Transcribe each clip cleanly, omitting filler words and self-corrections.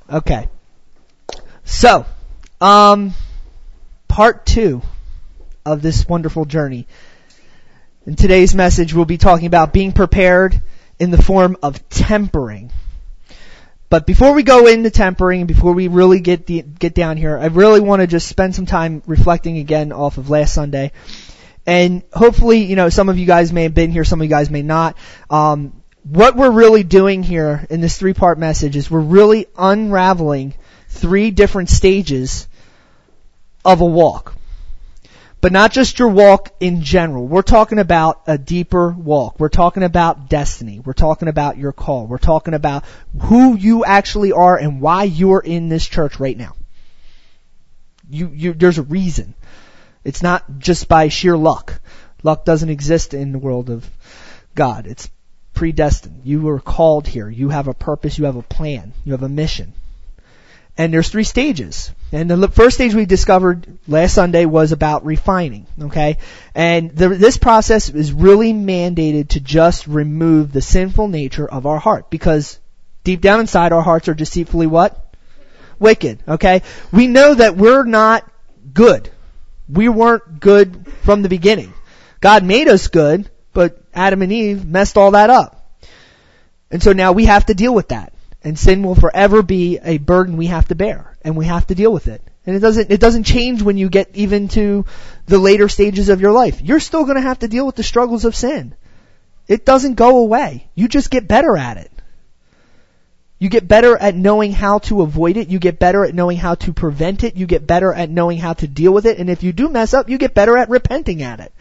Okay. So, part 2 of this wonderful journey. In today's message, we'll be talking about being prepared in the form of tempering. But before we go into tempering, before we really get down here, I really want to just spend some time reflecting again off of last Sunday. And hopefully, some of you guys may have been here, some of you guys may not. What we're really doing here in this 3-part message is we're really unraveling 3 different stages of a walk. But not just your walk in general. We're talking about a deeper walk. We're talking about destiny. We're talking about your call. We're talking about who you actually are and why you're in this church right now. There's a reason. It's not just by sheer luck. Luck doesn't exist in the world of God. It's predestined. You were called here. You have a purpose. You have a plan. You have a mission. And there's 3 stages. And the first stage we discovered last Sunday was about refining, okay? And this process is really mandated to just remove the sinful nature of our heart. Because deep down inside, our hearts are deceitfully what? Wicked, okay? We know that we're not good. We weren't good from the beginning. God made us good, but Adam and Eve messed all that up. And so now we have to deal with that. And sin will forever be a burden we have to bear, and we have to deal with it. And it doesn't change when you get even to the later stages of your life. You're still going to have to deal with the struggles of sin. It doesn't go away. You just get better at it. You get better at knowing how to avoid it. You get better at knowing how to prevent it. You get better at knowing how to deal with it. And if you do mess up, you get better at repenting at it.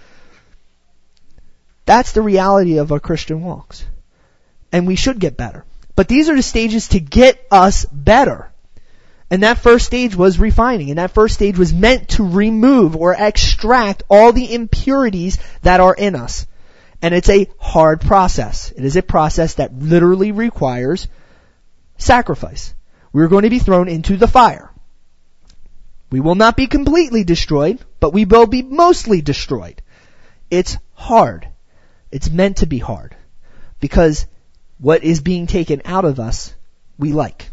That's the reality of our Christian walks. And we should get better. But these are the stages to get us better. And that first stage was refining. And that first stage was meant to remove or extract all the impurities that are in us. And it's a hard process. It is a process that literally requires sacrifice. We're going to be thrown into the fire. We will not be completely destroyed, but we will be mostly destroyed. It's hard. It's meant to be hard. Because what is being taken out of us, we like.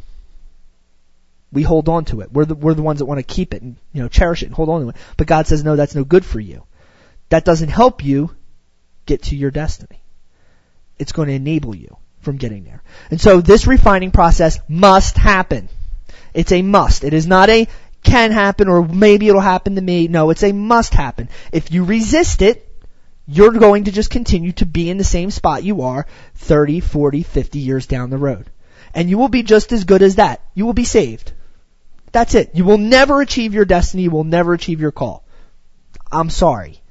We hold on to it. We're the ones that want to keep it and, cherish it and hold on to it. But God says, no, that's no good for you. That doesn't help you get to your destiny. It's going to enable you from getting there. And so this refining process must happen. It's a must. It is not a can happen or maybe it'll happen to me. No, it's a must happen. If you resist it, you're going to just continue to be in the same spot you are 30, 40, 50 years down the road. And you will be just as good as that. You will be saved. That's it. You will never achieve your destiny. You will never achieve your call. I'm sorry.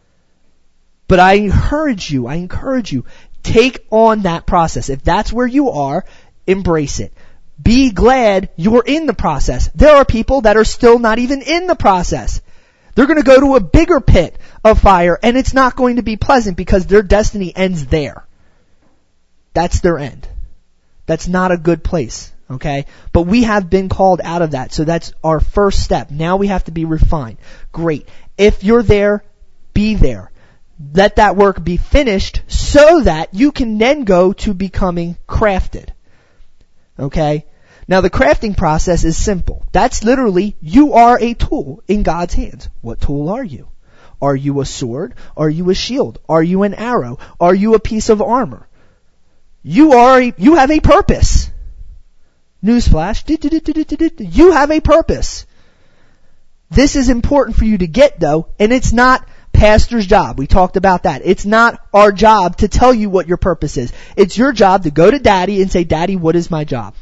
But I encourage you, take on that process. If that's where you are, embrace it. Be glad you're in the process. There are people that are still not even in the process. They're going to go to a bigger pit of fire, and it's not going to be pleasant because their destiny ends there. That's their end. That's not a good place, okay? But we have been called out of that, so that's our first step. Now we have to be refined. Great. If you're there, be there. Let that work be finished so that you can then go to becoming crafted, okay? Now the crafting process is simple. That's literally, you are a tool in God's hands. What tool are you? Are you a sword? Are you a shield? Are you an arrow? Are you a piece of armor? You have a purpose. Newsflash. You have a purpose. This is important for you to get though, and it's not pastor's job. We talked about that. It's not our job to tell you what your purpose is. It's your job to go to Daddy and say, Daddy, what is my job?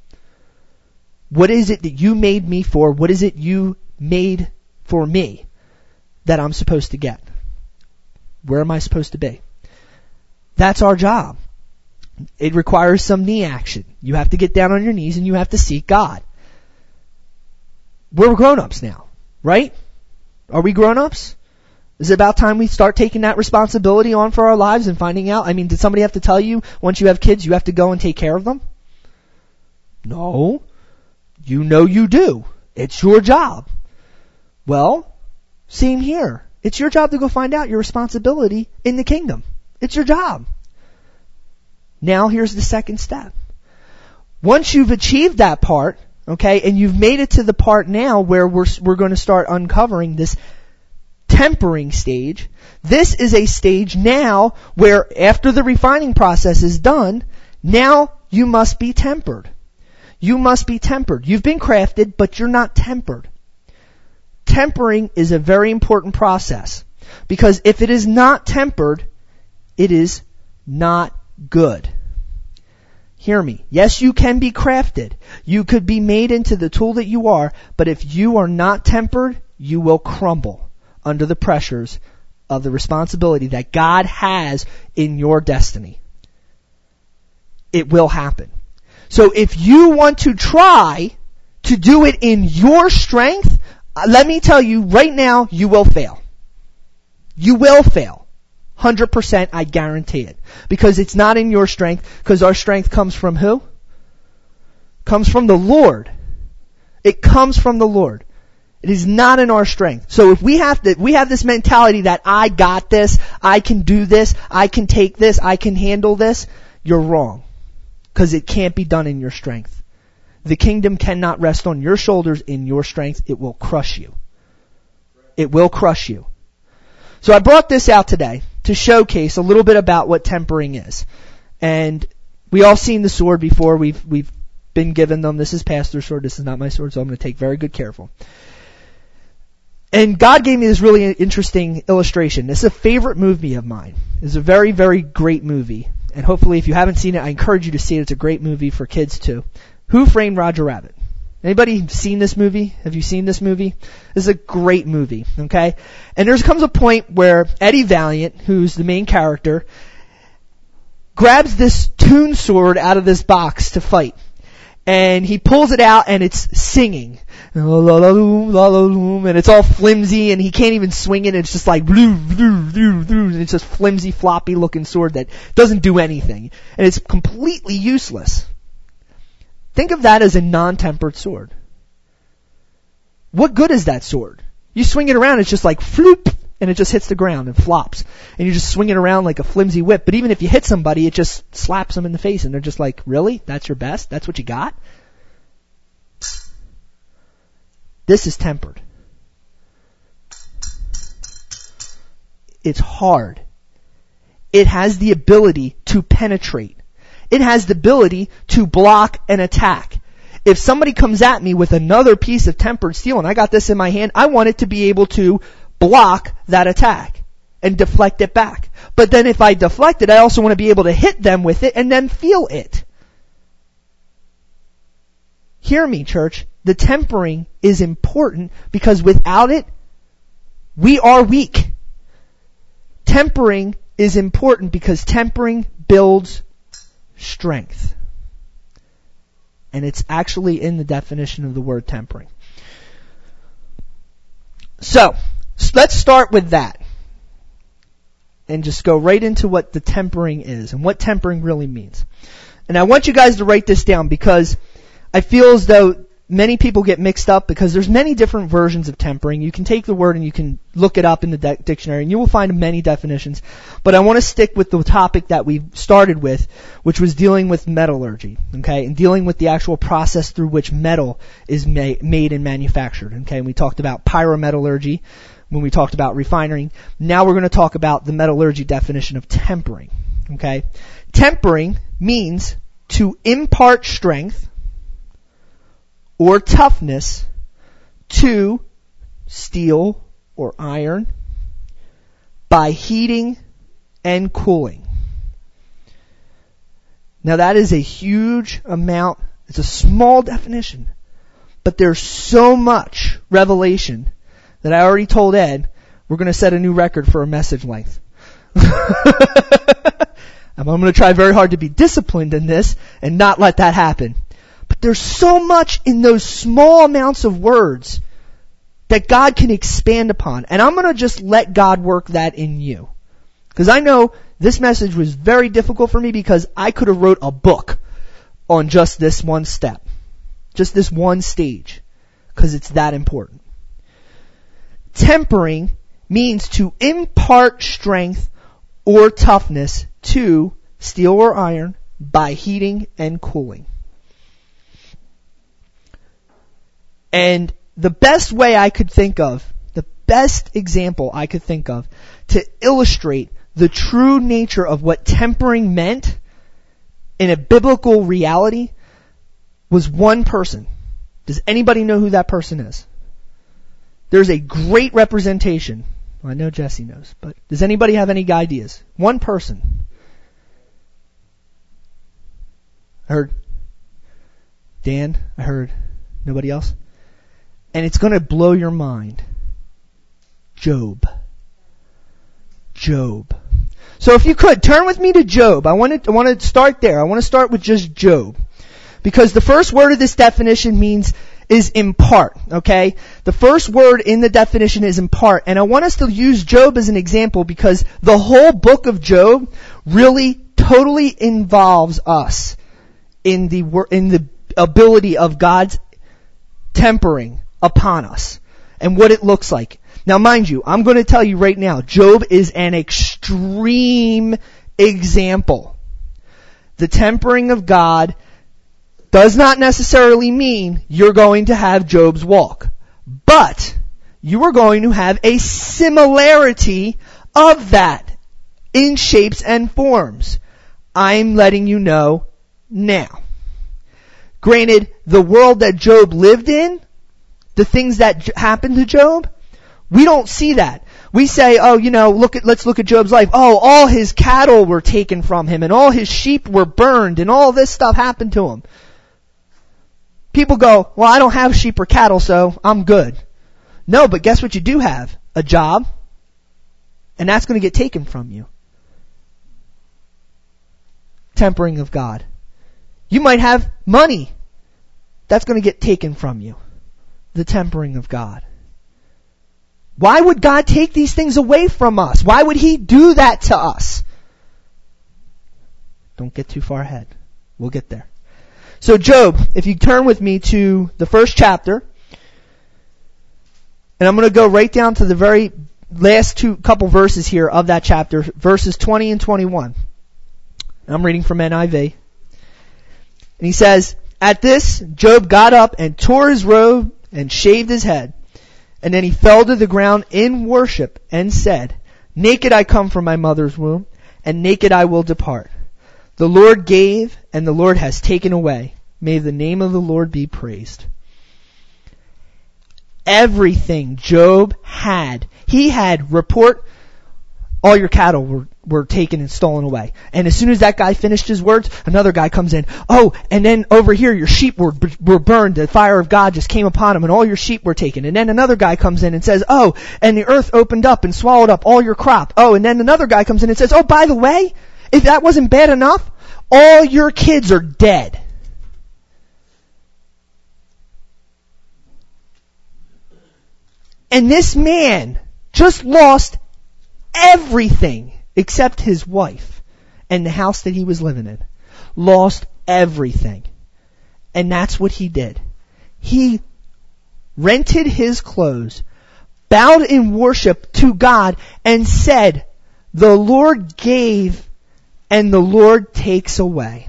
What is it that you made me for? What is it you made for me that I'm supposed to get? Where am I supposed to be? That's our job. It requires some knee action. You have to get down on your knees and you have to seek God. We're grown-ups now, right? Are we grown-ups? Is it about time we start taking that responsibility on for our lives and finding out? Did somebody have to tell you once you have kids you have to go and take care of them? No. You know you do. It's your job. Well, same here. It's your job to go find out your responsibility in the kingdom. It's your job. Now here's the second step. Once you've achieved that part, okay, and you've made it to the part now where we're going to start uncovering this tempering stage, this is a stage now where after the refining process is done, now you must be tempered. You must be tempered. You've been crafted, but you're not tempered. Tempering is a very important process because if it is not tempered, it is not good. Hear me. Yes, you can be crafted. You could be made into the tool that you are, but if you are not tempered, you will crumble under the pressures of the responsibility that God has in your destiny. It will happen. So if you want to try to do it in your strength, let me tell you right now, you will fail. You will fail. 100%, I guarantee it. Because it's not in your strength, because our strength comes from who? Comes from the Lord. It comes from the Lord. It is not in our strength. So if we have this mentality that I got this, I can do this, I can take this, I can handle this, you're wrong. Because it can't be done in your strength. The kingdom cannot rest on your shoulders in your strength. It will crush you. It will crush you. So I brought this out today to showcase a little bit about what tempering is. And we all seen the sword before. We've been given them. This is pastor's sword. This is not my sword, so I'm going to take very good care of them. And God gave me this really interesting illustration. This is a favorite movie of mine. It's a very, very great movie. And hopefully if you haven't seen it, I encourage you to see it. It's a great movie for kids too. Who Framed Roger Rabbit? Anybody seen this movie? Have you seen this movie? This is a great movie, okay? And there comes a point where Eddie Valiant, who's the main character, grabs this tune sword out of this box to fight. And he pulls it out and it's singing. And it's all flimsy and he can't even swing it. It's just like, and it's just flimsy, floppy looking sword that doesn't do anything. And it's completely useless. Think of that as a non-tempered sword. What good is that sword? You swing it around, it's just like floop, and it just hits the ground and flops. And you just swing it around like a flimsy whip. But even if you hit somebody, it just slaps them in the face and they're just like, really? That's your best? That's what you got? This is tempered. It's hard. It has the ability to penetrate. It has the ability to block an attack. If somebody comes at me with another piece of tempered steel and I got this in my hand, I want it to be able to block that attack and deflect it back. But then if I deflect it, I also want to be able to hit them with it and then feel it. Hear me, church. The tempering is important because without it, we are weak. Tempering is important because tempering builds strength. And it's actually in the definition of the word tempering. So, let's start with that. And just go right into what the tempering is and what tempering really means. And I want you guys to write this down because I feel as though many people get mixed up because there's many different versions of tempering. You can take the word and you can look it up in the dictionary and you will find many definitions. But I want to stick with the topic that we started with, which was dealing with metallurgy, okay, and dealing with the actual process through which metal is made and manufactured, okay. And we talked about pyrometallurgy when we talked about refining. Now we're going to talk about the metallurgy definition of tempering, okay. Tempering means to impart strength or toughness to steel or iron by heating and cooling. Now that is a huge amount. It's a small definition, but there's so much revelation that I already told Ed we're going to set a new record for a message length. I'm going to try very hard to be disciplined in this and not let that happen. But there's so much in those small amounts of words that God can expand upon. And I'm going to just let God work that in you. Because I know this message was very difficult for me because I could have wrote a book on just this one step. Just this one stage. Because it's that important. Tempering means to impart strength or toughness to steel or iron by heating and cooling. And the best way I could think of, the best example I could think of to illustrate the true nature of what tempering meant in a biblical reality was one person. Does anybody know who that person is? There's a great representation. Well, I know Jesse knows, but does anybody have any ideas? One person. I heard Dan. I heard nobody else. And it's going to blow your mind. Job. Job. So if you could, turn with me to Job. I want to start there. I want to start with just Job. Because the first word of this definition is impart, okay? The first word in the definition is impart. And I want us to use Job as an example because the whole book of Job really totally involves us in the ability of God's tempering upon us and what it looks like. Now mind you, I'm going to tell you right now, Job is an extreme example. The tempering of God does not necessarily mean you're going to have Job's walk. But you are going to have a similarity of that in shapes and forms. I'm letting you know now. Granted, the world that Job lived in, the things that happened to Job, we don't see that. We say, let's look at Job's life. Oh, all his cattle were taken from him and all his sheep were burned and all this stuff happened to him. People go, well, I don't have sheep or cattle, so I'm good. No, but guess what you do have? A job. And that's going to get taken from you. Tempering of God. You might have money. That's going to get taken from you. The tempering of God. Why would God take these things away from us? Why would He do that to us? Don't get too far ahead. We'll get there. So Job, if you turn with me to the first chapter, and I'm going to go right down to the very last couple verses here of that chapter, verses 20 and 21. I'm reading from NIV. And he says, "At this, Job got up and tore his robe and shaved his head. And then he fell to the ground in worship and said, 'Naked I come from my mother's womb, and naked I will depart. The Lord gave, and the Lord has taken away. May the name of the Lord be praised.'" Everything Job had, he had report, all your cattle were taken and stolen away. And as soon as that guy finished his words, another guy comes in. Oh, and then over here your sheep were burned. The fire of God just came upon them and all your sheep were taken. And then another guy comes in and says, oh, and the earth opened up and swallowed up all your crop. Oh, and then another guy comes in and says, oh, by the way, if that wasn't bad enough, all your kids are dead. And this man just lost everything except his wife and the house that he was living in. Lost everything. And that's what he did. He rented his clothes, bowed in worship to God, and said, "The Lord gave and the Lord takes away."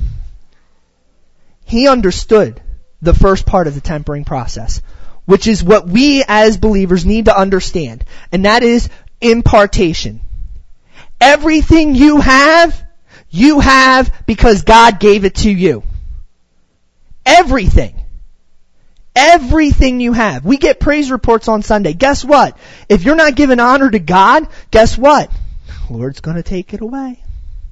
He understood the first part of the tempering process, which is what we as believers need to understand, and that is impartation. Everything you have because God gave it to you. Everything. Everything you have. We get praise reports on Sunday. Guess what? If you're not giving honor to God, guess what? The Lord's going to take it away.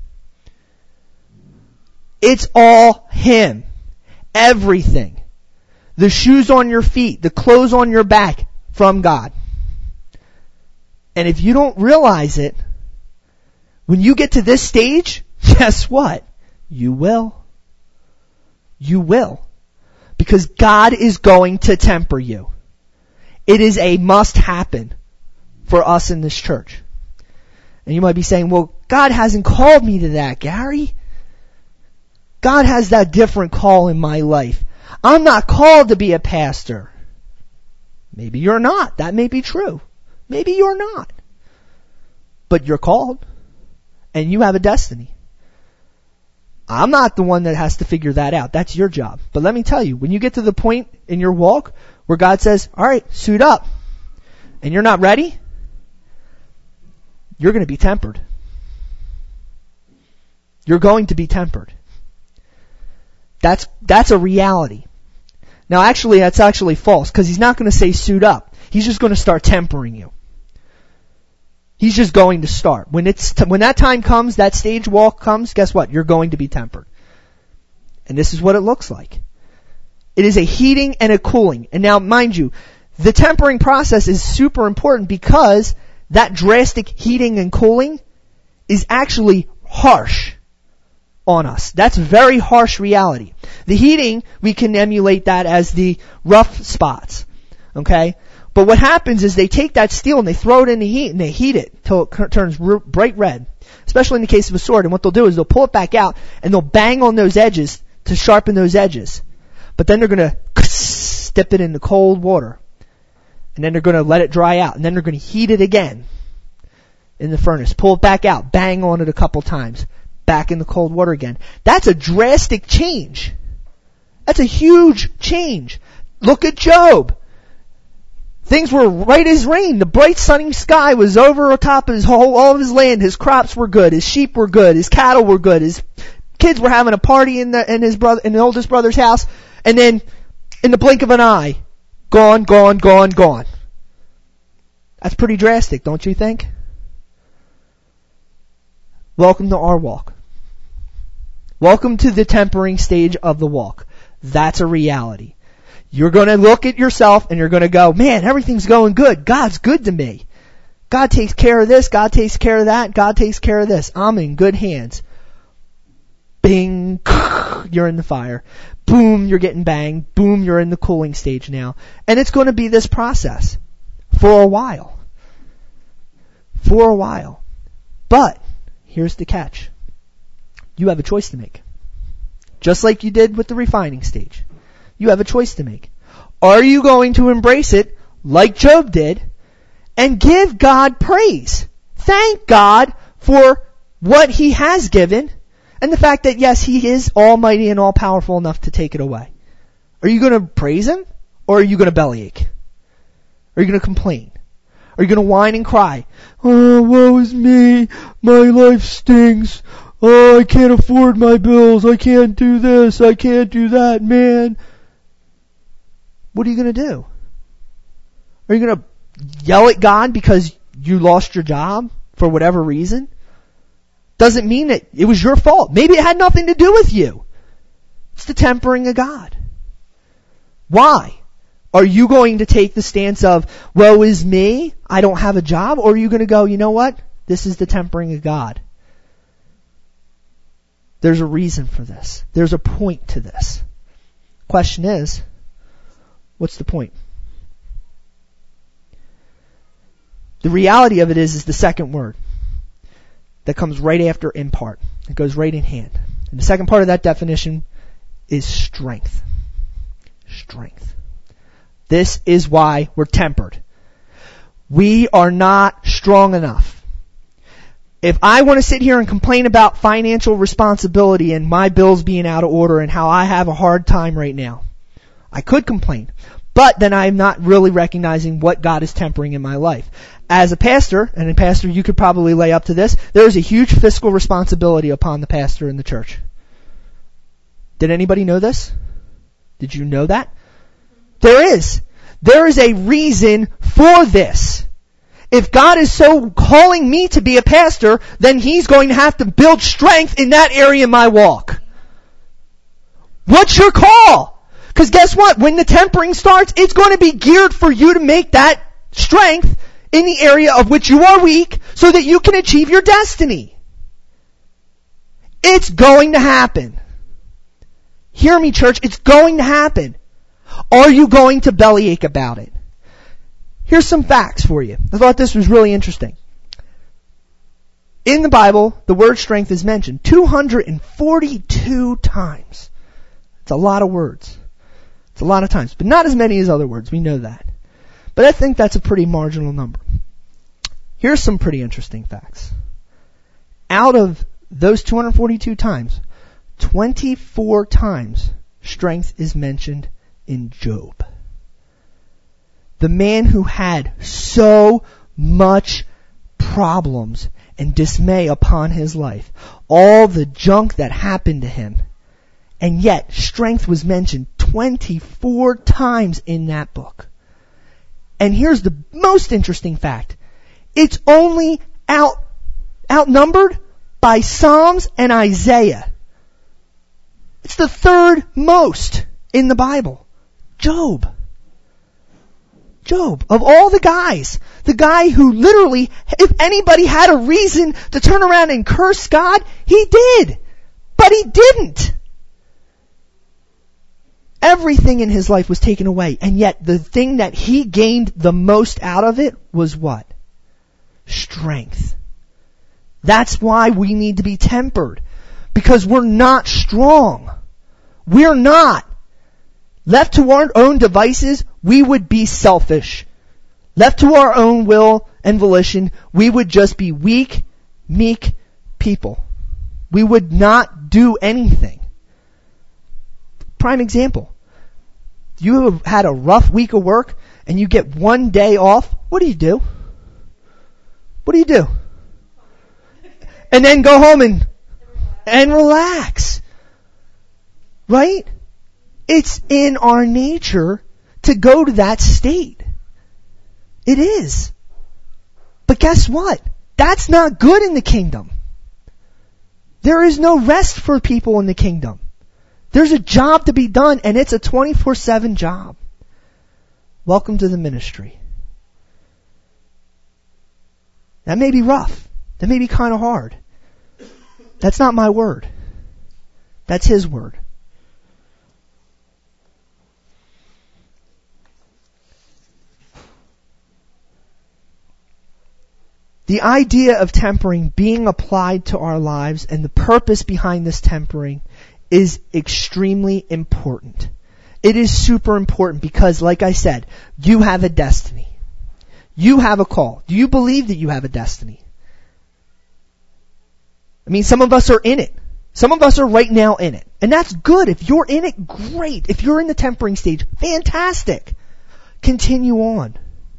It's all Him. Everything. The shoes on your feet, the clothes on your back, from God. And if you don't realize it, when you get to this stage, guess what? You will. You will. Because God is going to temper you. It is a must happen for us in this church. And you might be saying, well, God hasn't called me to that, Gary. God has that different call in my life. I'm not called to be a pastor. Maybe you're not. That may be true. Maybe you're not. But you're called. And you have a destiny. I'm not the one that has to figure that out. That's your job. But let me tell you, when you get to the point in your walk where God says, all right, suit up, and you're not ready, you're going to be tempered. You're going to be tempered. That's a reality. Now actually, that's actually false, because he's not going to say suit up. He's just going to start tempering you. He's just going to start. When that time comes, that stage walk comes, guess what? You're going to be tempered. And this is what it looks like. It is a heating and a cooling. And now, mind you, the tempering process is super important because that drastic heating and cooling is actually harsh on us. That's very harsh reality. The heating, we can emulate that as the rough spots. Okay? But what happens is they take that steel and they throw it in the heat and they heat it till it turns bright red. Especially in the case of a sword. And what they'll do is they'll pull it back out and they'll bang on those edges to sharpen those edges. But then they're going to dip it in the cold water. And then they're going to let it dry out. And then they're going to heat it again in the furnace. Pull it back out. Bang on it a couple times. Back in the cold water again. That's a drastic change. That's a huge change. Look at Job. Things were right as rain. The bright sunny sky was over top of all of his land. His crops were good. His sheep were good. His cattle were good. His kids were having a party in the oldest brother's house. And then, in the blink of an eye, gone. That's pretty drastic, don't you think? Welcome to our walk. Welcome to the tempering stage of the walk. That's a reality. You're going to look at yourself and you're going to go, man, everything's going good. God's good to me. God takes care of this. God takes care of that. God takes care of this. I'm in good hands. Bing, you're in the fire. Boom, you're getting banged. Boom, you're in the cooling stage now. And it's going to be this process for a while. For a while. But, here's the catch. You have a choice to make. Just like you did with the refining stage. You have a choice to make. Are you going to embrace it like Job did and give God praise? Thank God for what He has given and the fact that yes, He is almighty and all powerful enough to take it away. Are you going to praise Him or are you going to bellyache? Are you going to complain? Are you going to whine and cry? Oh, woe is me. My life stinks. Oh, I can't afford my bills. I can't do this. I can't do that, man. What are you going to do? Are you going to yell at God because you lost your job for whatever reason? Doesn't mean that it was your fault. Maybe it had nothing to do with you. It's the tempering of God. Why? Are you going to take the stance of, woe is me, I don't have a job? Or are you going to go, you know what? This is the tempering of God. There's a reason for this. There's a point to this. Question is, what's the point? The reality of it is the second word that comes right after in part. It goes right in hand. And the second part of that definition is strength. Strength. This is why we're tempered. We are not strong enough. If I want to sit here and complain about financial responsibility and my bills being out of order and how I have a hard time right now, I could complain. But then I'm not really recognizing what God is tempering in my life. As a pastor, and a pastor you could probably lay up to this, there is a huge fiscal responsibility upon the pastor in the church. Did anybody know this? Did you know that? There is. There is a reason for this. If God is so calling me to be a pastor, then He's going to have to build strength in that area of my walk. What's your call? Because guess what? When the tempering starts, it's going to be geared for you to make that strength in the area of which you are weak so that you can achieve your destiny. It's going to happen. Hear me, church. It's going to happen. Are you going to bellyache about it? Here's some facts for you. I thought this was really interesting. In the Bible, the word strength is mentioned 242 times. It's a lot of words. It's a lot of times, but not as many as other words. We know that. But I think that's a pretty marginal number. Here's some pretty interesting facts. Out of those 242 times, 24 times strength is mentioned in Job. The man who had so much problems and dismay upon his life. All the junk that happened to him. And yet, strength was mentioned 24 times in that book. And here's the most interesting fact. It's only outnumbered by Psalms and Isaiah. It's the third most in the Bible. Job. Of all the guys, the guy who literally, if anybody had a reason to turn around and curse God, he did. But he didn't. Everything in his life was taken away, and yet the thing that he gained the most out of it was what? Strength. That's why we need to be tempered. Because we're not strong. We're not. Left to our own devices, we would be selfish. Left to our own will and volition, we would just be weak, meek people. We would not do anything. Prime example. You have had a rough week of work and you get one day off. What do you do? What do you do? And then go home and relax. Right? It's in our nature to go to that state. It is. But guess what? That's not good in the kingdom. There is no rest for people in the kingdom. There's a job to be done, and it's a 24/7 job. Welcome to the ministry. That may be rough. That may be kind of hard. That's not my word. That's His word. The idea of tempering being applied to our lives and the purpose behind this tempering is extremely important. It is super important because, like I said, you have a destiny. You have a call. Do you believe that you have a destiny? I mean, some of us are in it. Some of us are right now in it. And that's good. If you're in it, great. If you're in the tempering stage, fantastic. Continue on.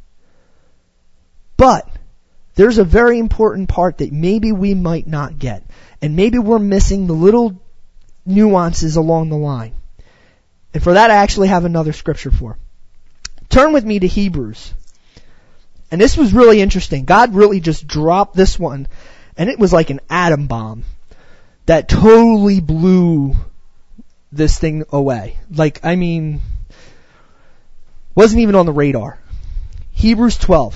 But there's a very important part that maybe we might not get. And maybe we're missing the little nuances along the line. And for that, I actually have another scripture for. Turn with me to Hebrews. And this was really interesting. God really just dropped this one, and it was like an atom bomb that totally blew this thing away. Wasn't even on the radar. Hebrews 12.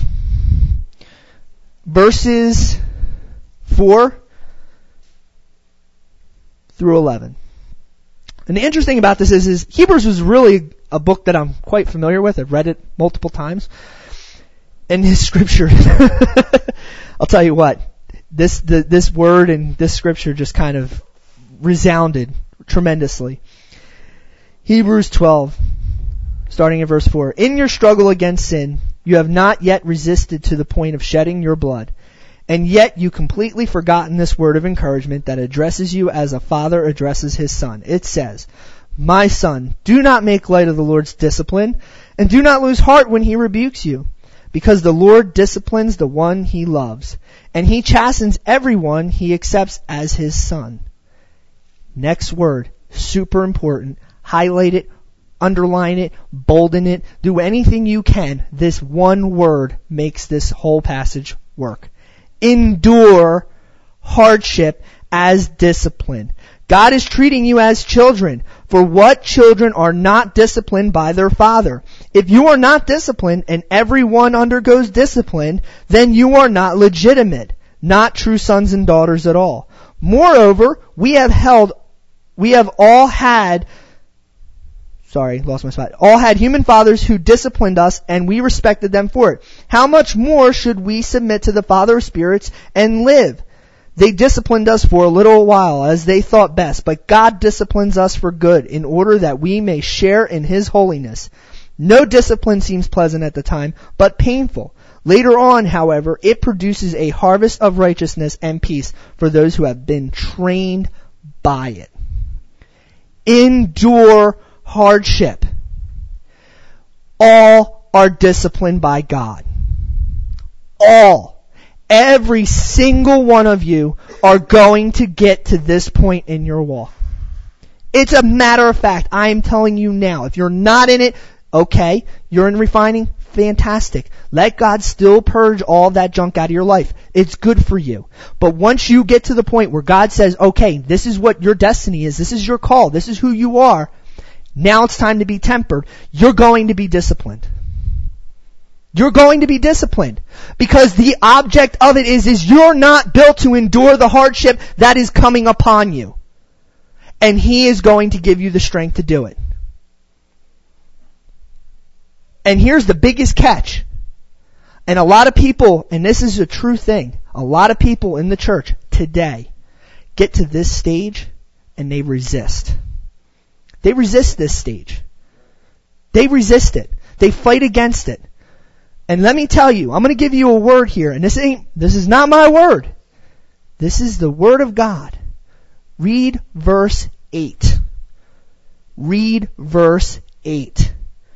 Verses 4 through 11. And the interesting thing about this is Hebrews was really a book that I'm quite familiar with. I've read it multiple times. And his scripture, I'll tell you what, this word and this scripture just kind of resounded tremendously. Hebrews 12, starting at verse 4. In your struggle against sin, you have not yet resisted to the point of shedding your blood. And yet you completely forgotten this word of encouragement that addresses you as a father addresses his son. It says, My son, do not make light of the Lord's discipline, and do not lose heart when He rebukes you, because the Lord disciplines the one He loves, and He chastens everyone He accepts as His son. Next word, super important. Highlight it, underline it, bolden it, do anything you can. This one word makes this whole passage work. Endure hardship as discipline. God is treating you as children. For what children are not disciplined by their father? If you are not disciplined and everyone undergoes discipline, then you are not legitimate, not true sons and daughters at all. Moreover, all had human fathers who disciplined us, and we respected them for it. How much more should we submit to the Father of spirits and live? They disciplined us for a little while as they thought best, but God disciplines us for good in order that we may share in His holiness. No discipline seems pleasant at the time, but painful. Later on, however, it produces a harvest of righteousness and peace for those who have been trained by it. Endure hardship. All are disciplined by God. All. Every single one of you are going to get to this point in your walk. It's a matter of fact. I am telling you now. If you're not in it, okay, you're in refining, fantastic. Let God still purge all that junk out of your life. It's good for you. But once you get to the point where God says, okay, this is what your destiny is, this is your call, this is who you are, now it's time to be tempered, you're going to be disciplined. You're going to be disciplined. Because the object of it is you're not built to endure the hardship that is coming upon you. And He is going to give you the strength to do it. And here's the biggest catch. And a lot of people, and this is a true thing, a lot of people in the church today get to this stage and they resist. They resist this stage. They resist it. They fight against it. And let me tell you, I'm going to give you a word here, and this is not my word. This is the word of God. Read verse 8. Read verse 8.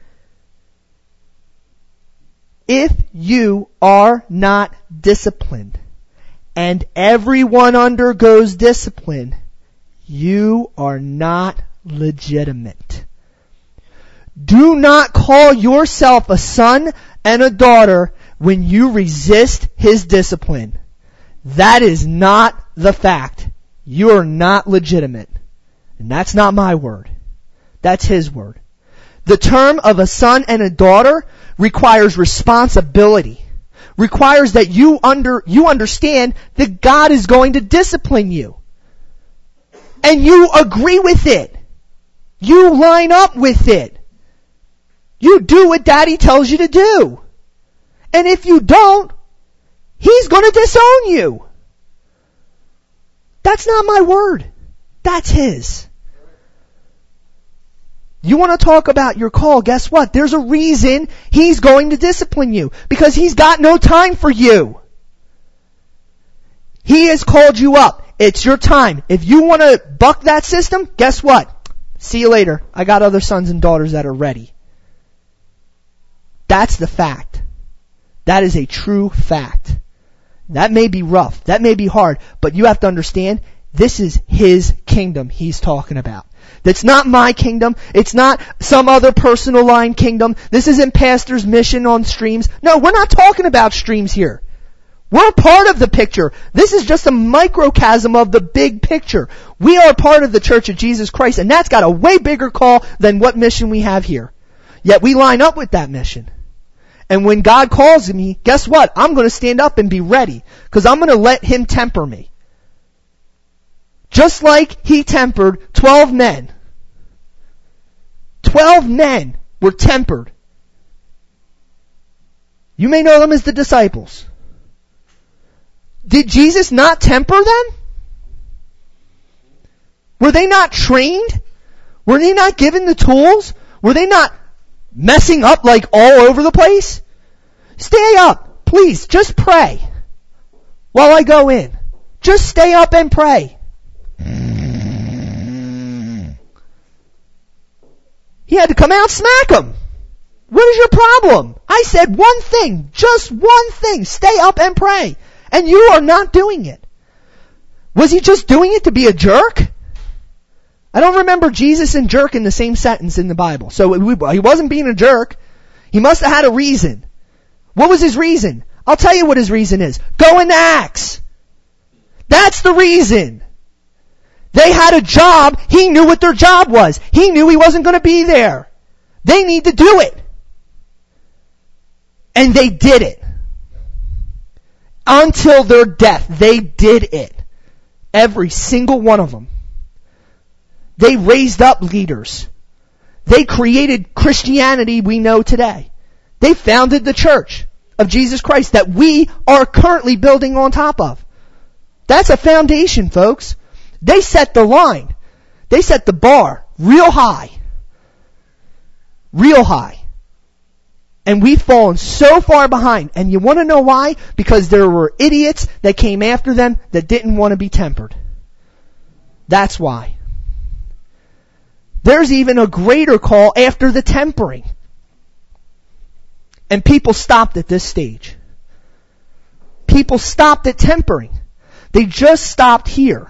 If you are not disciplined, and everyone undergoes discipline, you are not legitimate. Do not call yourself a son and a daughter when you resist His discipline. That is not the fact. You are not legitimate. And that's not my word. That's His word. The term of a son and a daughter requires responsibility. Requires that you understand that God is going to discipline you. And you agree with it. You line up with it. You do what Daddy tells you to do. And if you don't, He's going to disown you. That's not my word. That's His. You want to talk about your call, guess what? There's a reason He's going to discipline you. Because He's got no time for you. He has called you up. It's your time. If you want to buck that system, guess what? See you later. I got other sons and daughters that are ready. That's the fact. That is a true fact. That may be rough. That may be hard. But you have to understand, this is His kingdom He's talking about. That's not my kingdom. It's not some other personal line kingdom. This isn't Pastor's mission on streams. No, we're not talking about streams here. We're part of the picture. This is just a microcosm of the big picture. We are part of the Church of Jesus Christ, and that's got a way bigger call than what mission we have here. Yet we line up with that mission. And when God calls me, guess what? I'm going to stand up and be ready, because I'm going to let Him temper me. Just like He tempered 12 men. 12 men were tempered. You may know them as the disciples. Did Jesus not temper them? Were they not trained? Were they not given the tools? Were they not messing up like all over the place? Stay up. Please, just pray while I go in. Just stay up and pray. He had to come out and smack him. What is your problem? I said one thing, just one thing. Stay up and pray. And you are not doing it. Was He just doing it to be a jerk? I don't remember Jesus and jerk in the same sentence in the Bible. So He wasn't being a jerk. He must have had a reason. What was His reason? I'll tell you what His reason is. Go into Acts. That's the reason. They had a job. He knew what their job was. He knew He wasn't going to be there. They need to do it. And they did it. Until their death, they did it. Every single one of them. They raised up leaders. They created Christianity we know today. They founded the Church of Jesus Christ that we are currently building on top of. That's a foundation, folks. They set the line. They set the bar real high. Real high. And we've fallen so far behind. And you want to know why? Because there were idiots that came after them that didn't want to be tempered. That's why. There's even a greater call after the tempering. And people stopped at this stage. People stopped at tempering. They just stopped here.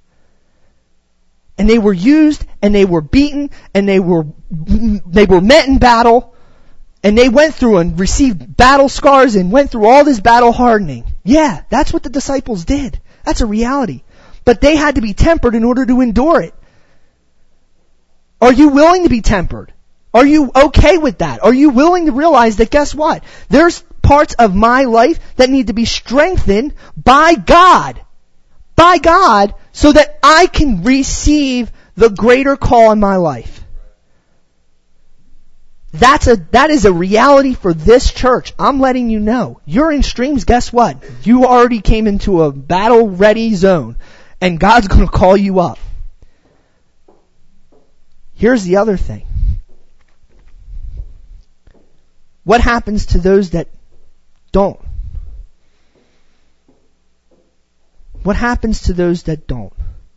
And they were used, and they were beaten, and they were met in battle, and they went through and received battle scars and went through all this battle hardening. Yeah, that's what the disciples did. That's a reality. But they had to be tempered in order to endure it. Are you willing to be tempered? Are you okay with that? Are you willing to realize that, guess what? There's parts of my life that need to be strengthened by God. By God, so that I can receive the greater call in my life. That is a reality for this church. I'm letting you know. You're in Streams, guess what? You already came into a battle-ready zone, and God's going to call you up. Here's the other thing. What happens to those that don't? What happens to those that don't?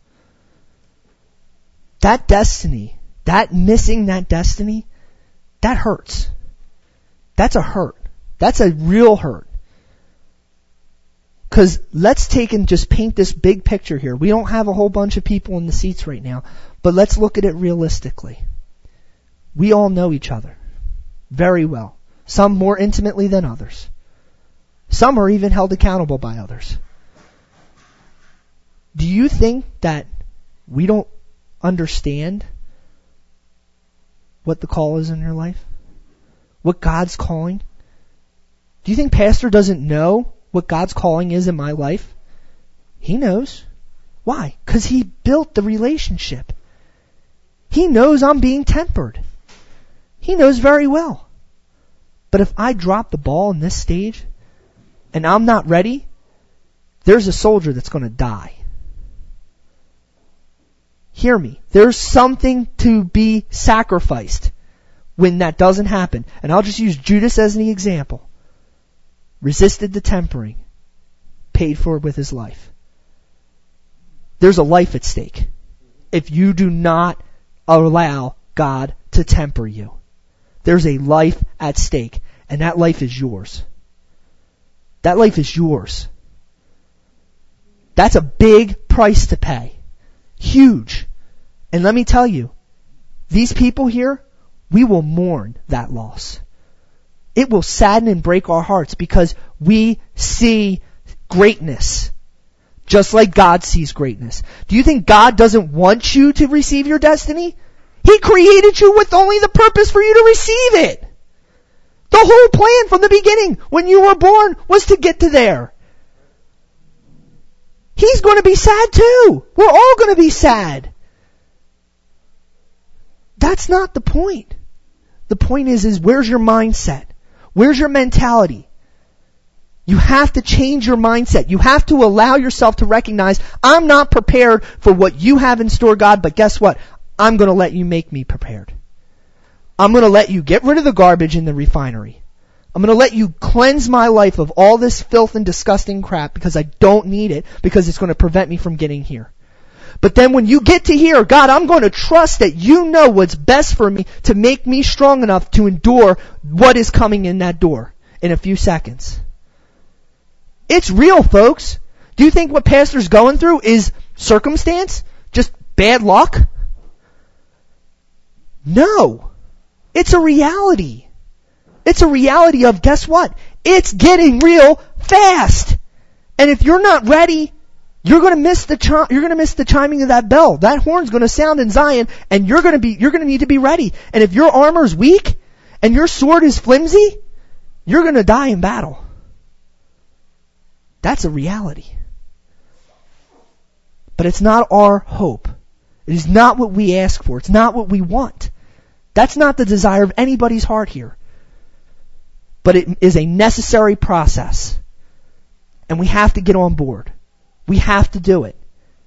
That destiny, that missing that destiny, that hurts. That's a hurt. That's a real hurt. Because let's take and just paint this big picture here. We don't have a whole bunch of people in the seats right now, but let's look at it realistically. We all know each other very well. Some more intimately than others. Some are even held accountable by others. Do you think that we don't understand what the call is in your life? What God's calling? Do you think Pastor doesn't know what God's calling is in my life? He knows. Why? Because he built the relationship. He knows I'm being tempered. He knows very well. But if I drop the ball in this stage and I'm not ready, there's a soldier that's going to die. Hear me. There's something to be sacrificed when that doesn't happen. And I'll just use Judas as an example. Resisted the tempering. Paid for it with his life. There's a life at stake if you do not allow God to temper you. There's a life at stake, and that life is yours. That life is yours. That's a big price to pay. Huge. And let me tell you, these people here, we will mourn that loss. It will sadden and break our hearts because we see greatness. Just like God sees greatness. Do you think God doesn't want you to receive your destiny? He created you with only the purpose for you to receive it. The whole plan from the beginning, when you were born, was to get to there. He's going to be sad too. We're all going to be sad. That's not the point. The point is where's your mindset? Where's your mentality? You have to change your mindset. You have to allow yourself to recognize, I'm not prepared for what you have in store, God, but guess what? I'm going to let you make me prepared. I'm going to let you get rid of the garbage in the refinery. I'm going to let you cleanse my life of all this filth and disgusting crap because I don't need it, because it's going to prevent me from getting here. But then when you get to here, God, I'm going to trust that you know what's best for me to make me strong enough to endure what is coming in that door in a few seconds. It's real, folks. Do you think what Pastor's going through is circumstance? Just bad luck? No. It's a reality. It's a reality of, guess what? It's getting real fast. And if you're not ready, you're going to miss the chiming of that bell. That horn's going to sound in Zion, and you're going to need to be ready. And if your armor's weak and your sword is flimsy, you're going to die in battle. That's a reality. But it's not our hope. It is not what we ask for. It's not what we want. That's not the desire of anybody's heart here. But it is a necessary process. And we have to get on board. We have to do it.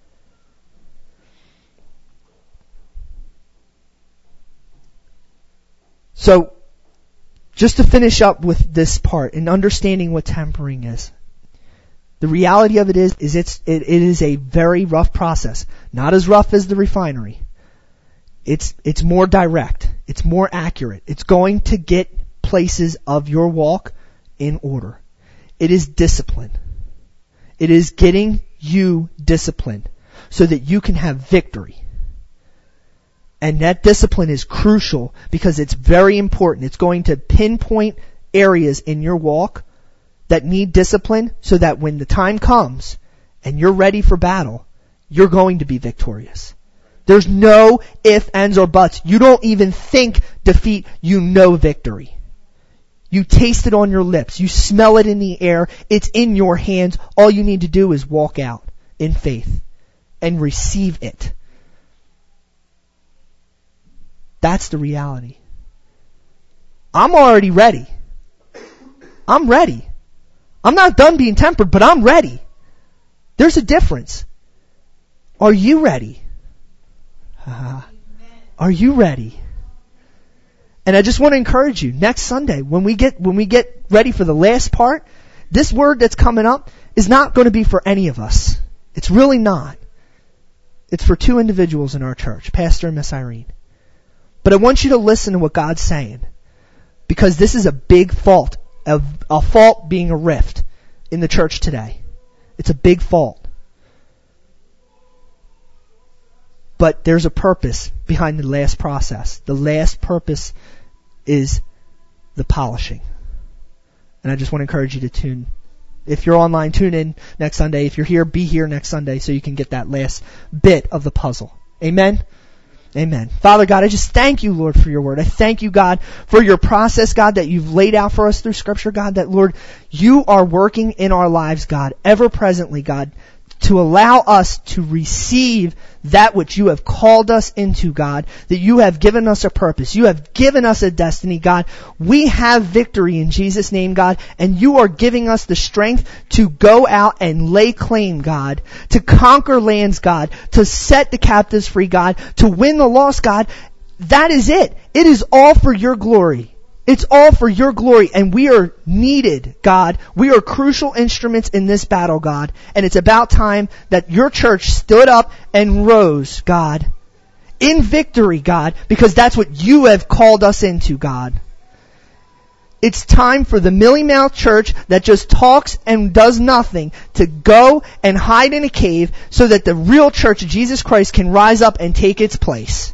So, just to finish up with this part and understanding what tempering is. The reality of it is it is a very rough process. Not as rough as the refinery. It's more direct. It's more accurate. It's going to get places of your walk in order. It is discipline. It is getting you disciplined so that you can have victory. And that discipline is crucial because it's very important. It's going to pinpoint areas in your walk that need discipline so that when the time comes and you're ready for battle, you're going to be victorious. There's no ifs, ands, or buts. You don't even think defeat. You know victory. You taste it on your lips. You smell it in the air. It's in your hands. All you need to do is walk out in faith and receive it. That's the reality. I'm already ready. I'm ready. I'm not done being tempered, but I'm ready. There's a difference. Are you ready? Are you ready? And I just want to encourage you, next Sunday, when we get ready for the last part, this word that's coming up is not going to be for any of us. It's really not. It's for two individuals in our church, Pastor and Miss Irene. But I want you to listen to what God's saying, because this is a big fault, a fault being a rift in the church today. It's a big fault. But there's a purpose behind the last process. The last purpose is the polishing. And I just want to encourage you to tune. If you're online, tune in next Sunday. If you're here, be here next Sunday so you can get that last bit of the puzzle. Amen? Amen. Father God, I just thank you, Lord, for your word. I thank you, God, for your process, God, that you've laid out for us through Scripture, God, that, Lord, you are working in our lives, God, ever presently, God, to allow us to receive that which you have called us into, God, that you have given us a purpose. You have given us a destiny, God. We have victory in Jesus' name, God, and you are giving us the strength to go out and lay claim, God, to conquer lands, God, to set the captives free, God, to win the lost, God. That is it. It is all for your glory. It's all for your glory, and we are needed, God. We are crucial instruments in this battle, God. And it's about time that your church stood up and rose, God, in victory, God, because that's what you have called us into, God. It's time for the mealy-mouthed church that just talks and does nothing to go and hide in a cave so that the real church of Jesus Christ can rise up and take its place.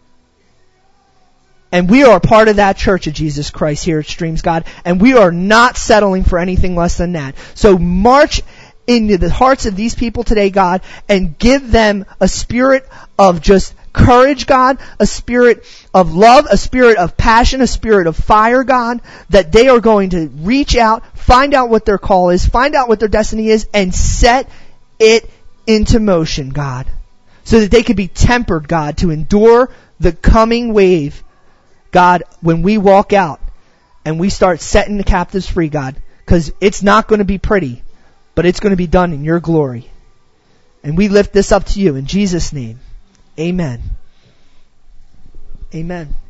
And we are a part of that church of Jesus Christ here at Streams, God. And we are not settling for anything less than that. So march into the hearts of these people today, God, and give them a spirit of just courage, God, a spirit of love, a spirit of passion, a spirit of fire, God, that they are going to reach out, find out what their call is, find out what their destiny is, and set it into motion, God, so that they could be tempered, God, to endure the coming wave, God, when we walk out and we start setting the captives free, God, because it's not going to be pretty, but it's going to be done in your glory. And we lift this up to you in Jesus' name. Amen. Amen.